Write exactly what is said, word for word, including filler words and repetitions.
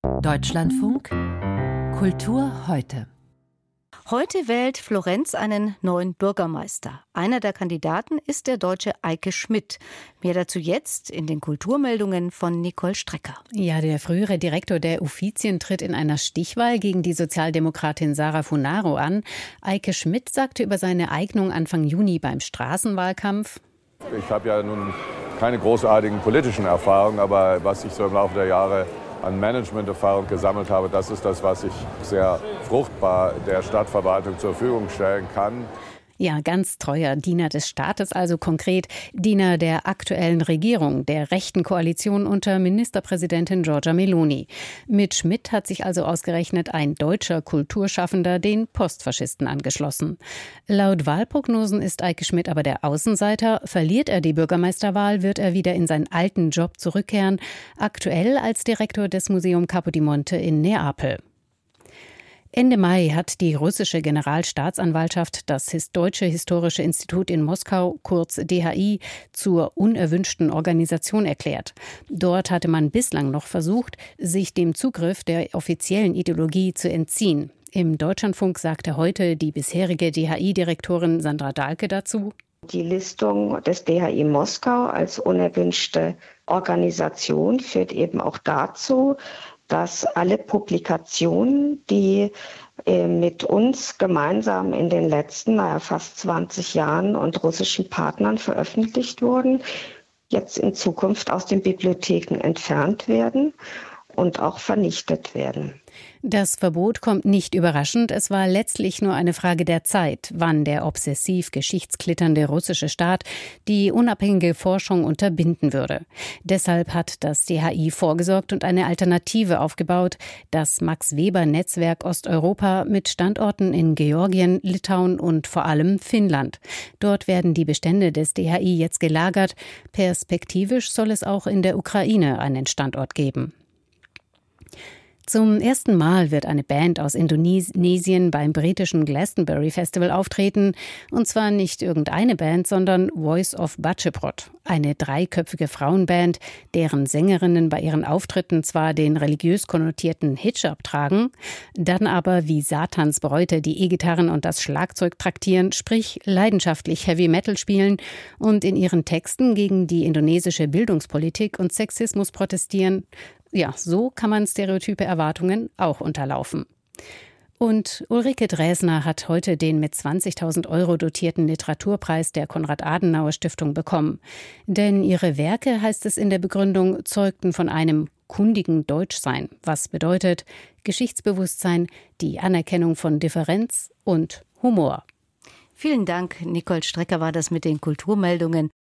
Deutschlandfunk Kultur heute. Heute wählt Florenz einen neuen Bürgermeister. Einer der Kandidaten ist der Deutsche Eike Schmidt. Mehr dazu jetzt in den Kulturmeldungen von Nicole Strecker. Ja, der frühere Direktor der Uffizien tritt in einer Stichwahl gegen die Sozialdemokratin Sara Funaro an. Eike Schmidt sagte über seine Eignung Anfang Juni beim Straßenwahlkampf: Ich habe ja nun keine großartigen politischen Erfahrungen, aber was ich so im Laufe der Jahre an Managementerfahrung gesammelt habe, das ist das, was ich sehr fruchtbar der Stadtverwaltung zur Verfügung stellen kann. Ja, ganz treuer Diener des Staates, also konkret Diener der aktuellen Regierung, der rechten Koalition unter Ministerpräsidentin Giorgia Meloni. Mit Schmidt hat sich also ausgerechnet ein deutscher Kulturschaffender den Postfaschisten angeschlossen. Laut Wahlprognosen ist Eike Schmidt aber der Außenseiter. Verliert er die Bürgermeisterwahl, wird er wieder in seinen alten Job zurückkehren, aktuell als Direktor des Museum Capodimonte in Neapel. Ende Mai hat die russische Generalstaatsanwaltschaft das Deutsche Historische Institut in Moskau, kurz D H I, zur unerwünschten Organisation erklärt. Dort hatte man bislang noch versucht, sich dem Zugriff der offiziellen Ideologie zu entziehen. Im Deutschlandfunk sagte heute die bisherige D H I-Direktorin Sandra Dahlke dazu: Die Listung des D H I Moskau als unerwünschte Organisation führt eben auch dazu, dass alle Publikationen, die äh, mit uns gemeinsam in den letzten, naja, fast zwanzig Jahren und russischen Partnern veröffentlicht wurden, jetzt in Zukunft aus den Bibliotheken entfernt werden und auch vernichtet werden. Das Verbot kommt nicht überraschend. Es war letztlich nur eine Frage der Zeit, wann der obsessiv geschichtsklitternde russische Staat die unabhängige Forschung unterbinden würde. Deshalb hat das D H I vorgesorgt und eine Alternative aufgebaut, das Max-Weber-Netzwerk Osteuropa mit Standorten in Georgien, Litauen und vor allem Finnland. Dort werden die Bestände des D H I jetzt gelagert. Perspektivisch soll es auch in der Ukraine einen Standort geben. Zum ersten Mal wird eine Band aus Indonesien beim britischen Glastonbury Festival auftreten. Und zwar nicht irgendeine Band, sondern Voice of Bacheprot. Eine dreiköpfige Frauenband, deren Sängerinnen bei ihren Auftritten zwar den religiös konnotierten Hijab tragen, dann aber wie Satans Bräute die E-Gitarren und das Schlagzeug traktieren, sprich leidenschaftlich Heavy Metal spielen und in ihren Texten gegen die indonesische Bildungspolitik und Sexismus protestieren. Ja, so kann man stereotype Erwartungen auch unterlaufen. Und Ulrike Dresner hat heute den mit zwanzigtausend Euro dotierten Literaturpreis der Konrad-Adenauer-Stiftung bekommen. Denn ihre Werke, heißt es in der Begründung, zeugten von einem kundigen Deutschsein, was bedeutet Geschichtsbewusstsein, die Anerkennung von Differenz und Humor. Vielen Dank, Nicole Strecker war das mit den Kulturmeldungen.